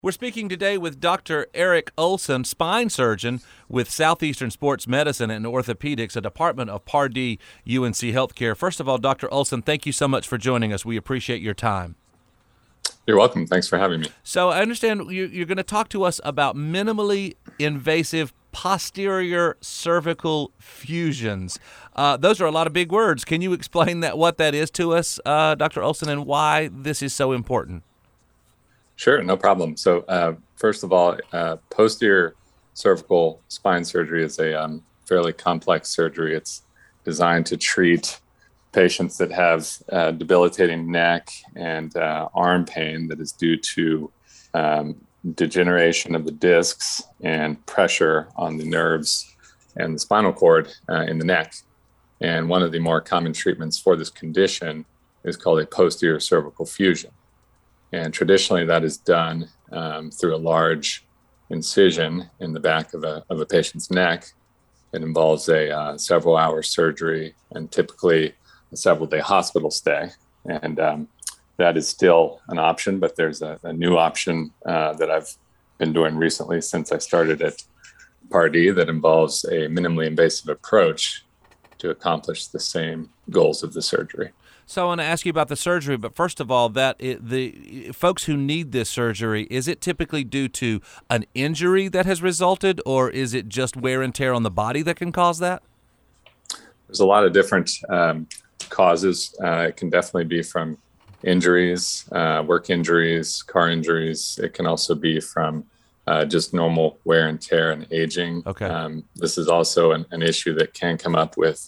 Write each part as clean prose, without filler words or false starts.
We're speaking today with Dr. Eric Olson, spine surgeon with Southeastern Sports Medicine and Orthopedics, a department of Pardee UNC Healthcare. First of all, Dr. Olson, thank you so much for joining us. We appreciate your time. You're welcome. Thanks for having me. So I understand you're going to talk to us about minimally invasive posterior cervical fusions. Those are a lot of big words. Can you explain what that is to us, Dr. Olson, and why this is so important? Sure, no problem. So first of all, posterior cervical spine surgery is a fairly complex surgery. It's designed to treat patients that have debilitating neck and arm pain that is due to degeneration of the discs and pressure on the nerves and the spinal cord in the neck. And one of the more common treatments for this condition is called a posterior cervical fusion. And traditionally, that is done through a large incision in the back of a patient's neck. It involves a several-hour surgery and typically a several-day hospital stay. And that is still an option, but there's a new option that I've been doing recently since I started at Pardee that involves a minimally invasive approach to accomplish the same goals of the surgery. So I want to ask you about the surgery, but first of all, the folks who need this surgery, is it typically due to an injury that has resulted, or is it just wear and tear on the body that can cause that? There's a lot of different causes. It can definitely be from injuries, work injuries, car injuries. It can also be from just normal wear and tear and aging. Okay. This is also an issue that can come up with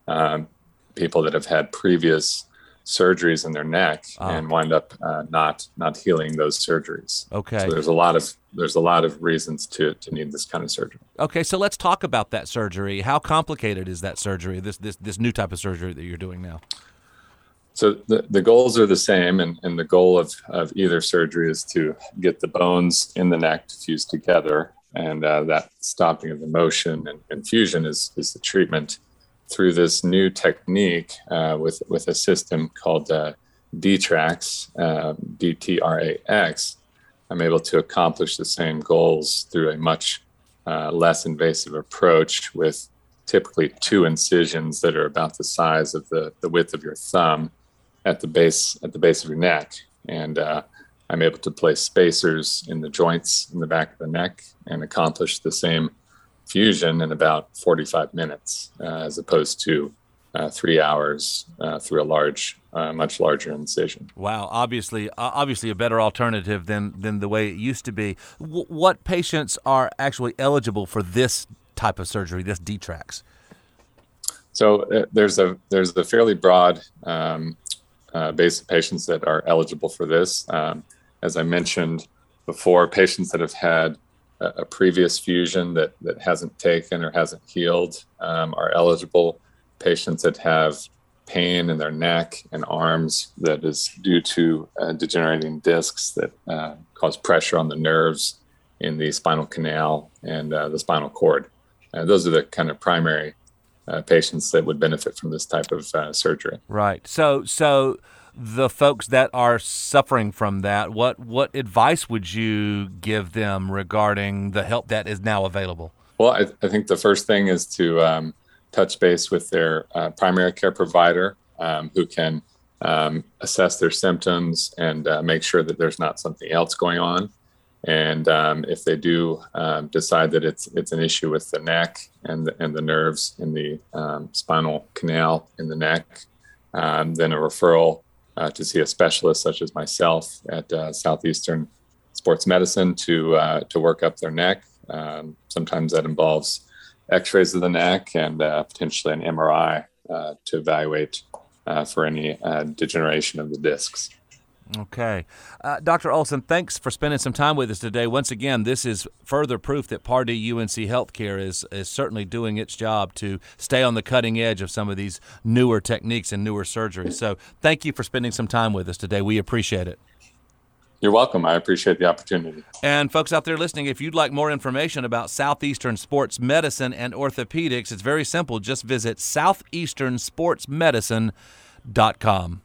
people that have had previous surgeries in their neck and wind up not healing those surgeries. Okay. So there's a lot of reasons to need this kind of surgery. Okay, so let's talk about that surgery. How complicated is that surgery? This new type of surgery that you're doing now? So the goals are the same, and the goal of either surgery is to get the bones in the neck to fuse together, and that stopping of the motion and fusion is the treatment. Through this new technique with a system called DTRAX, DTRAX, I'm able to accomplish the same goals through a much less invasive approach with typically 2 incisions that are about the size of the width of your thumb at the base of your neck. And I'm able to place spacers in the joints in the back of the neck and accomplish the same fusion in about 45 minutes, as opposed to 3 hours through a much larger incision. Wow, obviously a better alternative than the way it used to be. What patients are actually eligible for this type of surgery, this DTRAX? So there's a fairly broad base of patients that are eligible for this. As I mentioned before, patients that have had a previous fusion that hasn't taken or hasn't healed are eligible. Patients that have pain in their neck and arms that is due to degenerating discs that cause pressure on the nerves in the spinal canal and the spinal cord. Those are the kind of primary patients that would benefit from this type of surgery. Right. So the folks that are suffering from that, what advice would you give them regarding the help that is now available? Well, I think the first thing is to touch base with their primary care provider who can assess their symptoms and make sure that there's not something else going on. And if they do decide that it's an issue with the neck and the nerves in the spinal canal in the neck, then a referral to see a specialist such as myself at Southeastern Sports Medicine to work up their neck. Sometimes that involves x-rays of the neck and potentially an MRI to evaluate for any degeneration of the discs. Okay. Dr. Olson, thanks for spending some time with us today. Once again, this is further proof that Pardee UNC Healthcare is certainly doing its job to stay on the cutting edge of some of these newer techniques and newer surgeries. So thank you for spending some time with us today. We appreciate it. You're welcome. I appreciate the opportunity. And folks out there listening, if you'd like more information about Southeastern Sports Medicine and Orthopedics, it's very simple. Just visit southeasternsportsmedicine.com.